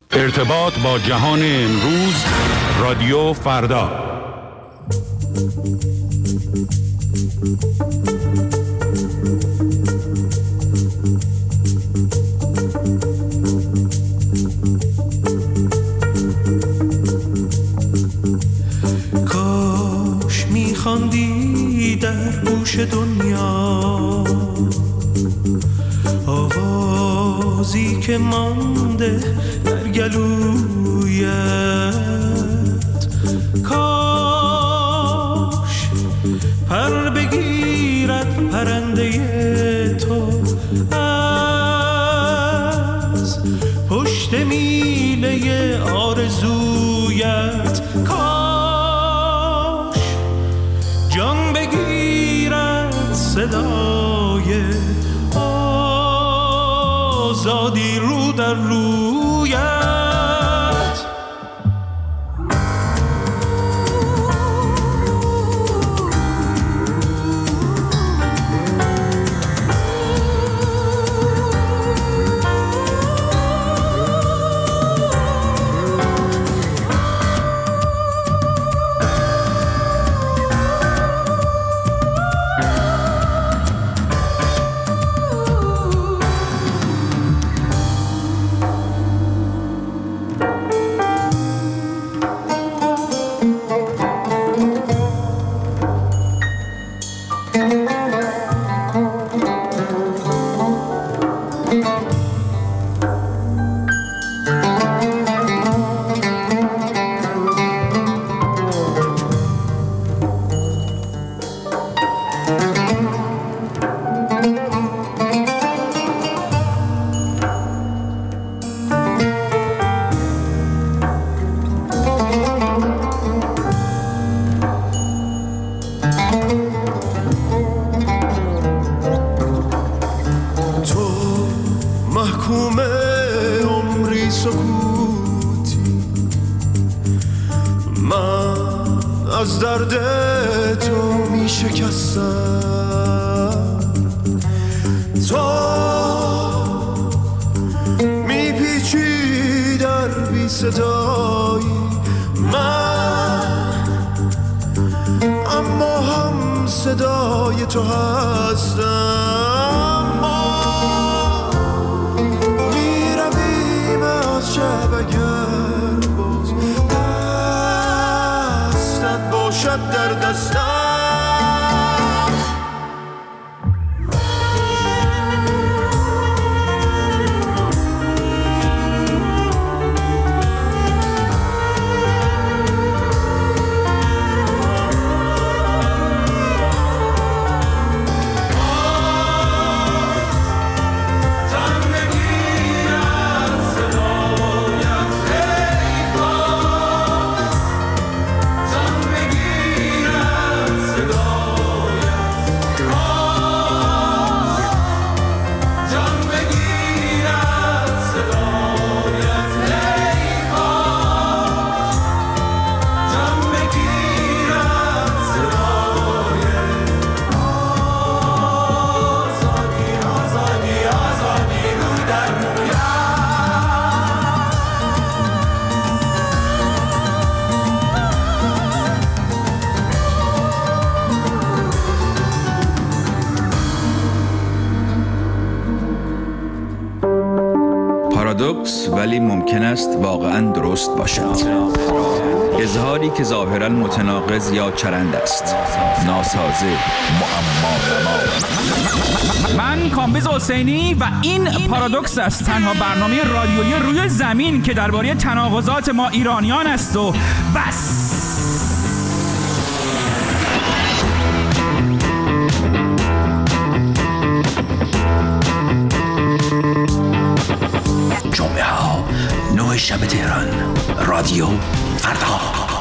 ارتباط با جهان امروز، رادیو فردا. کاش میخواندی در گوش دنیا آوازی که مانده در گلویت، کاش پر بگیرد پرنده تو از پشت میله آرزویت، کاش جان بگیرد صدای آزادی رو در رویت. از درد تو می شکستم، تو می پیچی در بی صدایی من، اما هم صدای تو هستم. ما می رویم از شب اگر باز دستت باشد در دستم. پارادوکس ولی ممکن است واقعاً درست باشد. اظهاری که ظاهراً متناقض یا چرند است، ناسازه، معما. من کامبیز حسینی و این پارادوکس است، تنها برنامه رادیویی روی زمین که درباره تناقضات ما ایرانیان است و بس. جمعه ها 9 شب تهران، رادیو فردا.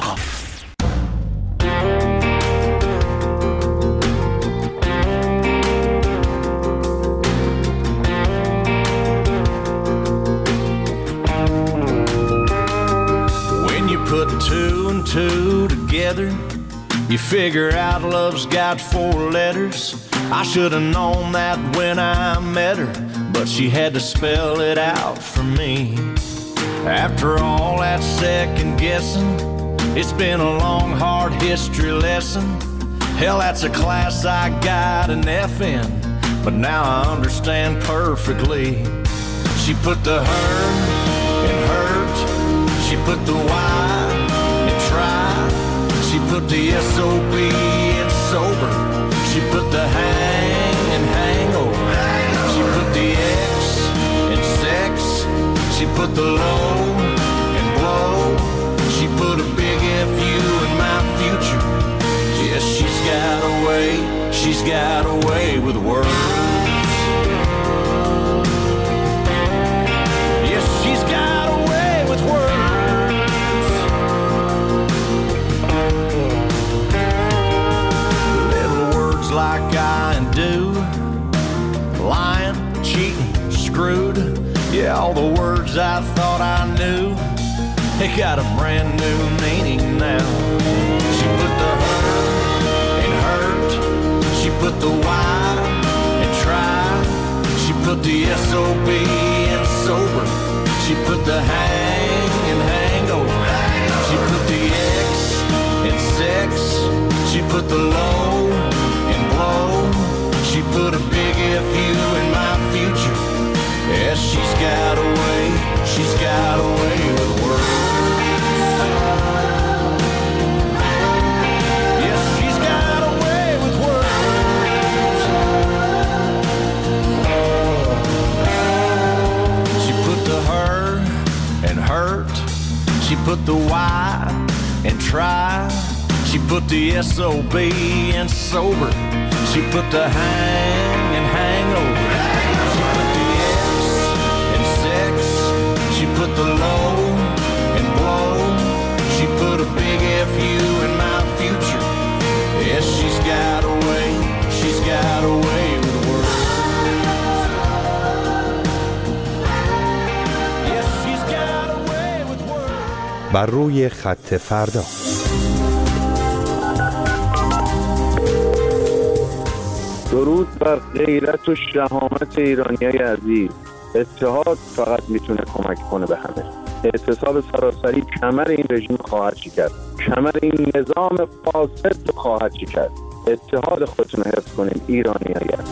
When you put two and two together, you figure out love's got 4 letters. I should have known that when I met her, but she had to spell it out for me. After all that second guessing, it's been a long, hard history lesson. Hell, that's a class I got an F in, but now I understand perfectly. She put the her in hurt, she put the Y in try, she put the SOB in sober, she put the hang in hangover, she put the X in sex, she put the low in blow, she put a big FU in my future. Yes, she's got a way with words. Yes, she's got a way with words. Little words like I and do, lying, cheating, screwed. Yeah, all the words I thought I knew, they got a brand new meaning now. She put the her in hurt, she put the Y in try, she put the SOB in sober, she put the hang in hangover, she put the X in sex, she put the low in blow, she put a big FU in my future. Yes, she's got a way with words. Yes, she's got a way with words. She put the her and hurt, she put the Y and try, she put the SOB and sober, she put the hang and hangover, she put the X and sex, she put the low and blow, she put a big FU in my future. Yes, she's got a way with words. Yes, she's got a way with words. بر روی خط فردا. درود بر غیرت و شهامت ایرانیای عزیز. اتحاد فقط میتونه کمک کنه به همه. اعتصاب سراسری کمر این رژیم خواهد شکست، کمر این نظام فاسد خواهد شکست. اتحاد خودتون رو حفظ کنید ایرانیای عزیز.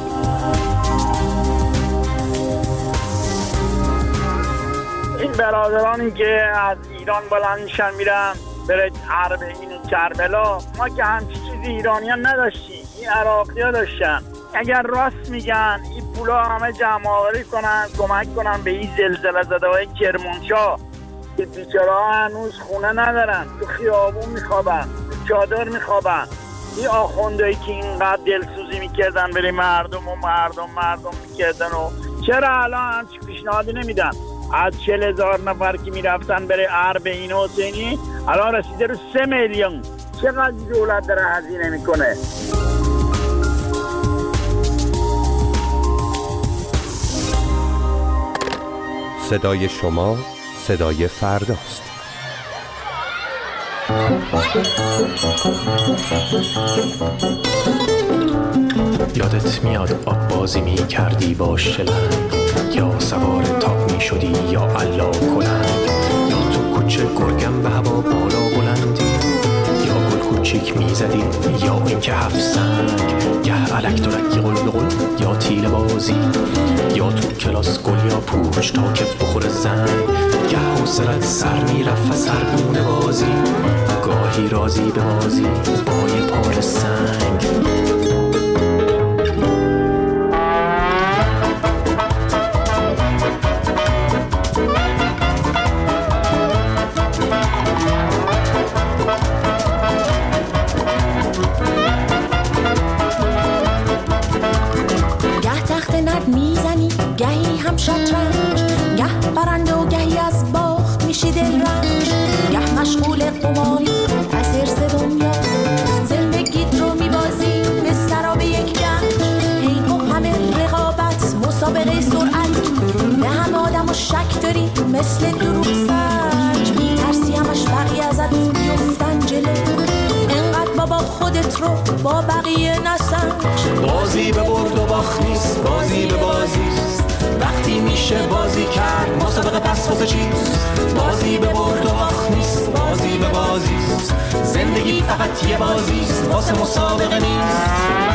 این برادرانی که از ایران بلند میشن میرن بره اربعین کربلا، ما که همچی چیزی ایرانیان نداشتیم، این عراقی ها داشتن. اگر راست میگن این پولا همه جمع آوری کنن، کمک کنن به این زلزله زده های کرمانشاه که بیچاره ها هنوز خونه ندارن، تو خیابون میخوابن، تو چادر میخوابن. این آخوندهایی که اینقدر دلسوزی میکردن برای مردم میکردن و چرا الان همچی پیشنهادی نمیدن؟ از 40,000 نفر که میرفتن برای اربعین حسینی الان رسیده رو 3 میلیون. چقدر دولت داره هزینه میکنه؟ صدای شما صدای فرداست. یادت میاد آب بازی می کردی با شلنگ، یا سوار تاپ می شدی یا علا کلنگ، یا تو کوچه گرگم به هوا بالا بلندی، یا گل کوچیک می زدی یا اینکه 7 سنگ، گه الک درکی قل به قل یا تیل بازی، یا تو کلاس گل یا پوچ تا که بخور زنگ، گه حوصلت سر می رفت سرگونه بازی، گاهی رازی به بازی با یه پار سنگ. گهی هم شطرنج، گه برنده و گهی از باخت میشی دلرنج، گه مشغول قماری از حرص دنیا، زندگیت رو میبازی به سراب یک گنج، هی و همه رقابت مسابقه سرعت، به همه آدم و شک داری مثل دروغ سنج، میترسی همش بقیه ازت بیفتن جلو، انقدر بابا خودت رو با بقیه نسنج. بازی به برد و باخت نیست، بازی به بازی، وقتی میشه بازی کرد مسابقه پس واسه چیست؟ بازی به برد و باخت نیست، بازی به بازیست. زندگی فقط یه بازیست، واسه مسابقه نیست.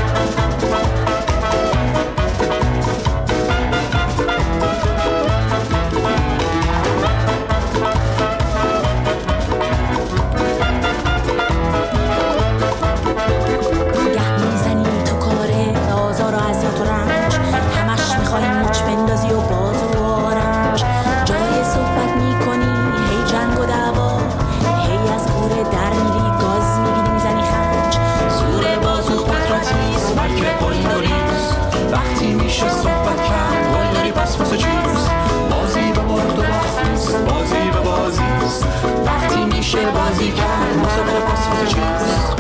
بازی کرد مسابقه پس واسه چیست؟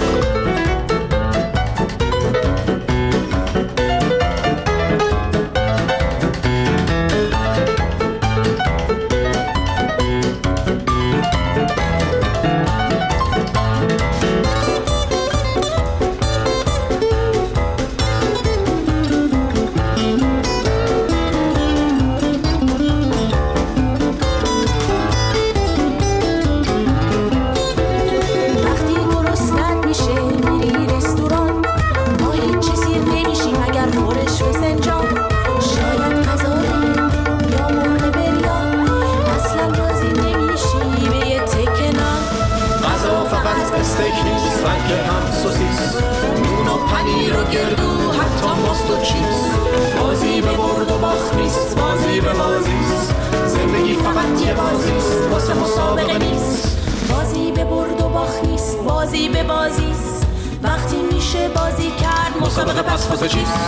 بازی به برد و باخت نیست، بازی به بازیست. زندگی فقط یه بازیست، واسه مسابقه نیست. بازی به برد و باخت نیست، بازی به بازیست. وقتی میشه بازی کرد مسابقه پس واسه چیست؟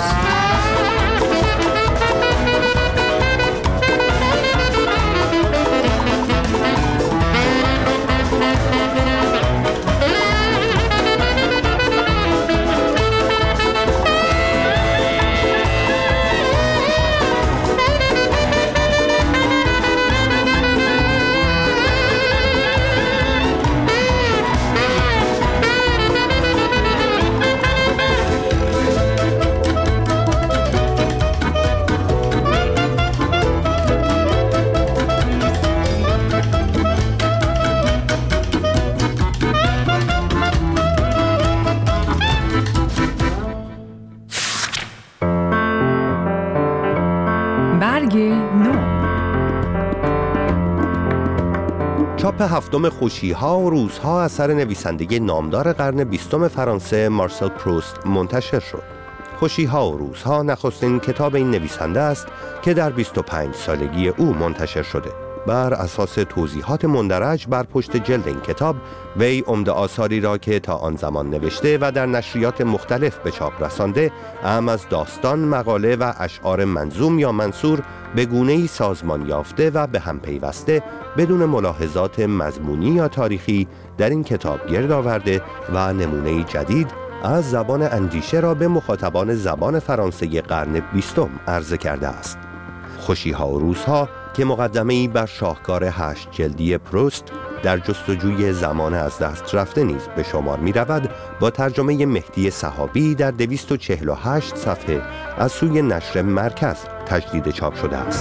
چاپ هفتم خوشی‌ها و روزها اثر نویسنده نامدار قرن 20 فرانسه مارسل پروست منتشر شد. خوشی‌ها و روزها نخستین کتاب این نویسنده است که در 25 سالگی او منتشر شده. بر اساس توضیحات مندرج بر پشت جلد این کتاب، وی عمده آثاری را که تا آن زمان نوشته و در نشریات مختلف به چاپ رسانده، اعم از داستان، مقاله و اشعار منظوم یا منثور به گونه‌ای سازمان یافته و به هم پیوسته بدون ملاحظات مضمونی یا تاریخی در این کتاب گرد آورده و نمونه‌ای جدید از زبان اندیشه را به مخاطبان زبان فرانسه قرن 20 عرضه کرده است. خوشی‌ها و روزها که مقدمه‌ای بر شاهکار 8 جلدی پروست در جستجوی زمان از دست رفته نیز به شمار می رود، با ترجمه مهدی سحابی در 248 صفحه از سوی نشر مرکز تجدید چاپ شده است.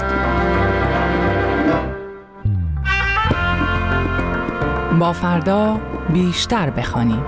با فردا بیشتر بخوانیم.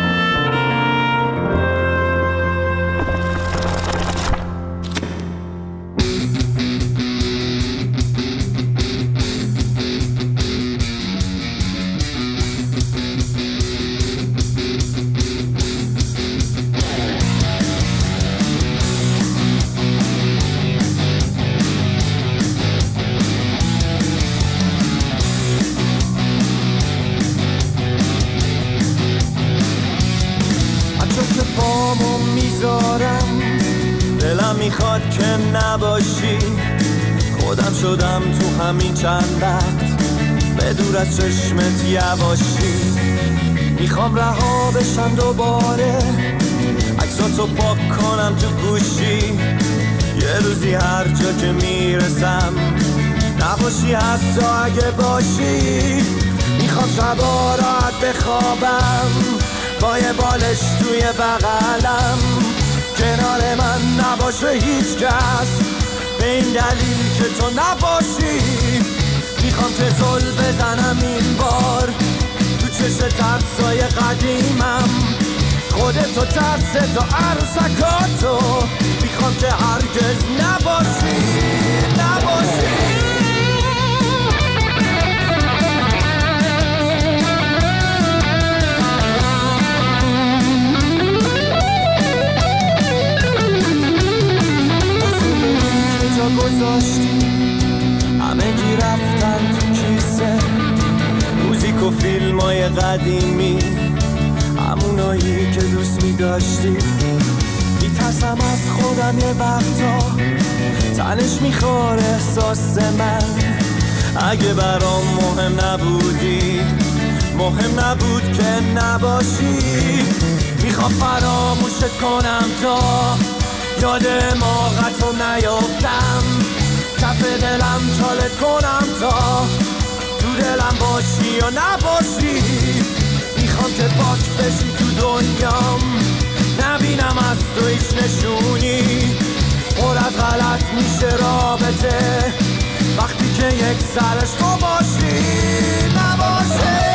دلم میخواد که نباشی، خودم شدم تو همین چند وقت به دور از چشمت یواشی. میخوام رها بشم دوباره، عکساتو پاک کنم تو گوشی، یه روزی هر جا که میرسم نباشی حتی اگه باشی. میخوام شبا راحت بخوابم با یه بالش توی بغلم، کنار من نباشه هیچ کس، به این دلیل که تو نباشی. میخوام که زل بزنم این بار تو چشم ترسای قدیمم، خودتو ترستو عروسکاتو. میخوام که هرگز نباشی گذاشتی همه گی رفتن تو کیسه، موزیک و فیلمای قدیمی، همونایی که دوست می داشتی. میترسم از خودم یه وقتا، تنش میخوره احساس من. اگه برام مهم نبودی، مهم نبود که نباشی. میخوام فراموشت کنم تا یاد موقعتو نیافتم، کف دلم چالت کنم تا تو دلم باشی یا نباشی. میخوام که پاک بشی تو دنیام، نبینم از تو هیچ نشونی. پر از غلط میشه رابطه وقتی که یک سرش تو باشی نباشی.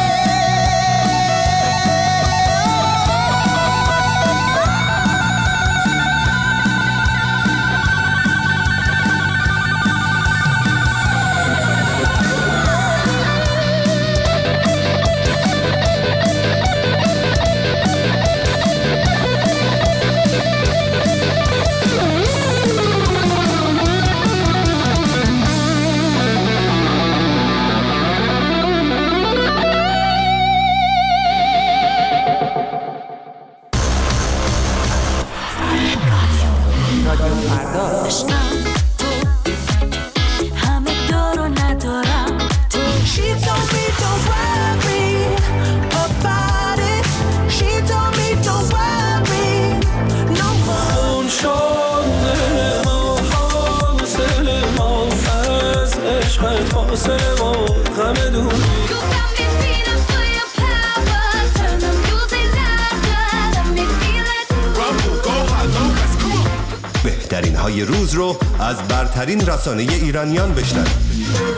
بهترین های روز رو از برترین رسانه ایرانیان بشنوید.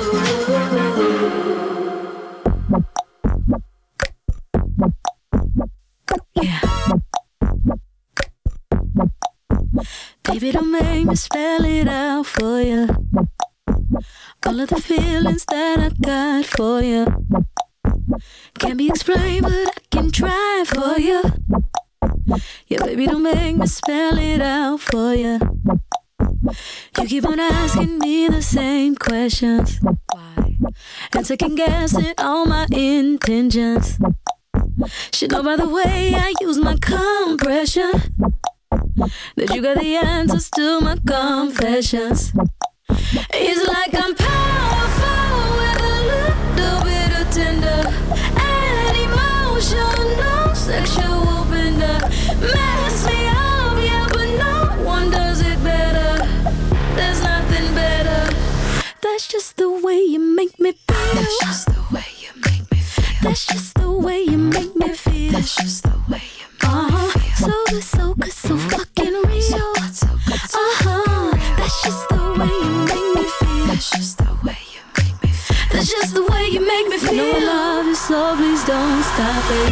Baby, don't make me spell it out for you. All of the feelings that I got for you can't be explained, but I can try for you. Yeah, baby, don't make me spell it out for you. You keep on asking me the same questions. Why? And second guessing all my intentions. Should know by the way I use my compression that you got the answers to my confessions. It's like I'm powerful with a little bit of tender and emotional sexual bender. Mess me up, yeah, but no one does it better. There's nothing better. That's just the way you make me feel. That's just the way you make me feel. That's just the way you make me feel. That's just the way you make me feel. So good, so good, so fucking real. That's just the way you make me feel. That's just the way you make me feel. That's just the way you make me feel. I know I love you, so please don't stop it.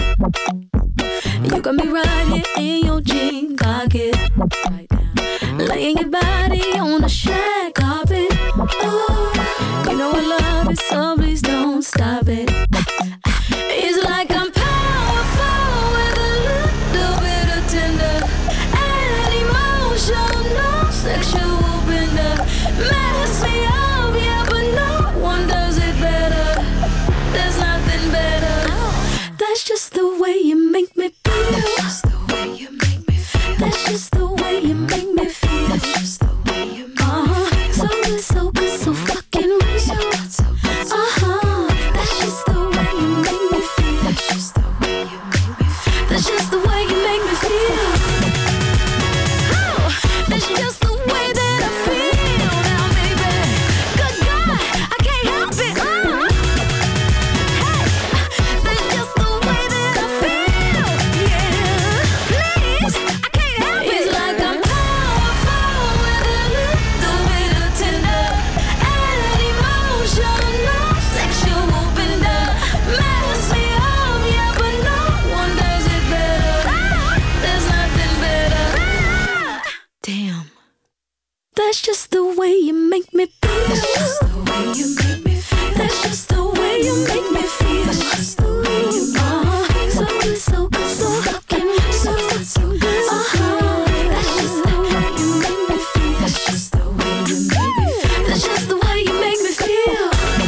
You got me right here in your jean pocket right now, laying your body on the shag carpet. Oh, you know I love it, so please don't stop it. It's like I'm powerful with a little bit of tender and emotional sexual bender. Mess me up, yeah, but no one does it better. There's nothing better. That's just the way you make me feel. That's just the way you make me feel. That's just the way you make me feel. That's just the way you make me feel. So good, so good, so fucking real. So good, so good, so that's just the way you make me feel. That's just the way you make me feel. That's just the way you make me feel. Oh, that's just the way that I feel now, baby. Good God, I can't help it. Hey, that's just the way that I feel. way you make me feel. That's just the way you make me feel. That's just the way you make me feel. That's just the way you make me feel. So good, so good, so fucking so good, so good, so good. That's just the way you make me feel. That's just the way you make me feel. That's just the way you make me feel.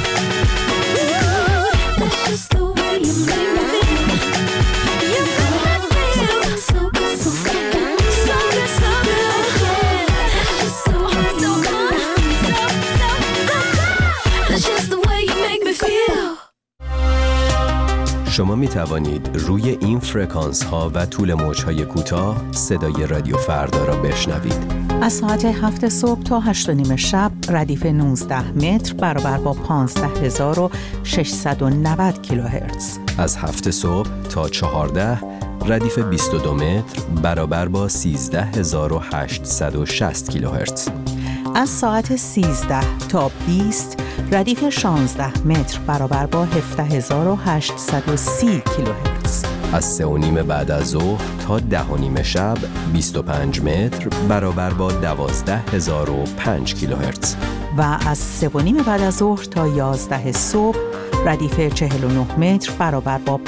That's just the way you make me feel. You got me feel so good, so fucking so good, so good. That's just the way so good, so good. That's just the way you make me feel. شما می توانید روی این فرکانس ها و طول موج های کوتاه صدای رادیو فردا را بشنوید. از ساعت 7 صبح تا 8 و نیم شب ردیف 19 متر برابر با 15690 کیلوهرتز. از 7 صبح تا 14 ردیف 22 متر برابر با 13860 کیلوهرتز. از ساعت 13 تا 20 ردیف 16 متر برابر با 17830 کیلوهرتز. از 3 و نیم بعد از ظهر تا 10 و نیم شب 25 متر برابر با 12005 کیلوهرتز. و از 3 و نیم بعد از ظهر تا 11 صبح ردیف 49 متر برابر با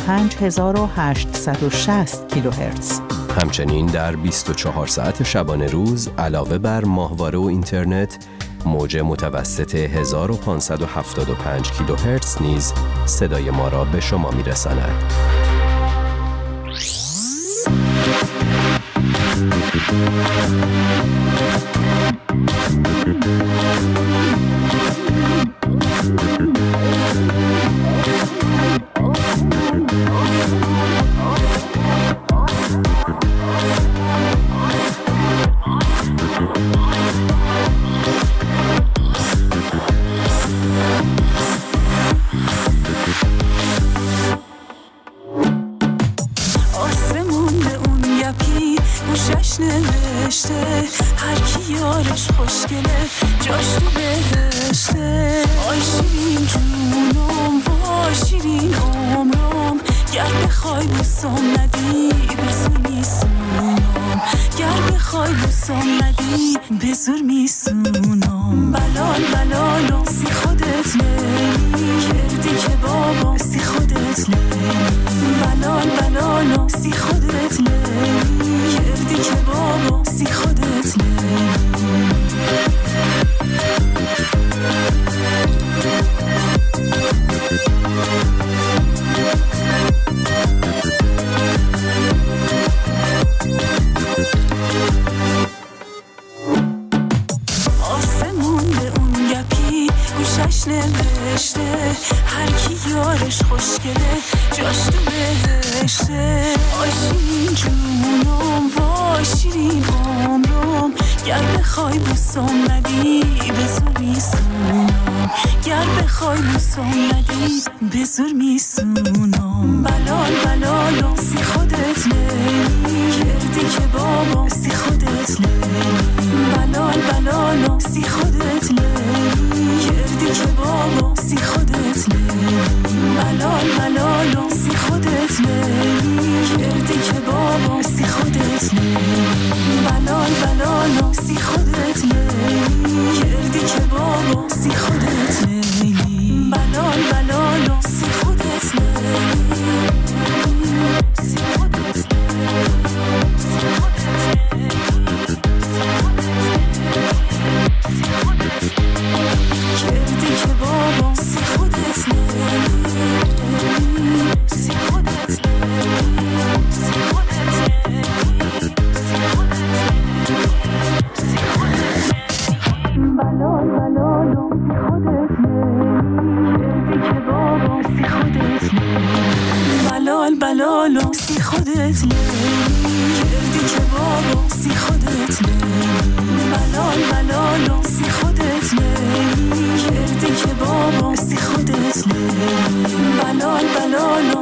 5860 کیلوهرتز. همچنین در 24 ساعت شبانه روز علاوه بر ماهواره و اینترنت موج متوسط 1575 کیلوهرتز نیز صدای ما را به شما می‌رساند. هر کی یارش خوشگله جاش تو بهشته. آی شیرین جونم وای شیرین عمرم گر بخوای بوسم ندی به زور میسونم. گر بخوای بوسم ندی به زور میسونم. بلال بلالم سی خودت لیلی کردی که بابا سی خودت لیلی. بلال بلالم سی خودت لیلی کردی که بابا سی خودت لیلی. آسمون به اون گپی گوشش نوشته هر کی یارش خوشگله جاش تو بهشته. آی شیرین جونم وای شیرین عمرم گر بخوای بوسم ندی به زور میسونم. گر بخوای بوسم ندی به زور میسونم. بلال بلالم سی خودت لیلی کردی که بابا سی خودت لیلی. بلال بلالم سی خودت لیلی کردی که بابا سی خودت لیلی. بلال بلالم سی خودت لیلی کردی که بابا سی خودت لیلی. بلال بلالم سی خودت لیلی کردی که بابا سی خودت لیلی. بلال بلالم سی خودت لیلی سی خودت کردی که بابا سی خودت لیلی سی خودت سی خودت بلال بلالم سی خودت لیلی کردی که بابا سی خودت لیلی. بلال بلالم سی خودت لیلی کردی که بابا سی خودت لیلی. بلال بلالم سی خودت لیلی کردی که بابا سی خودت لیلی. بلال بلالم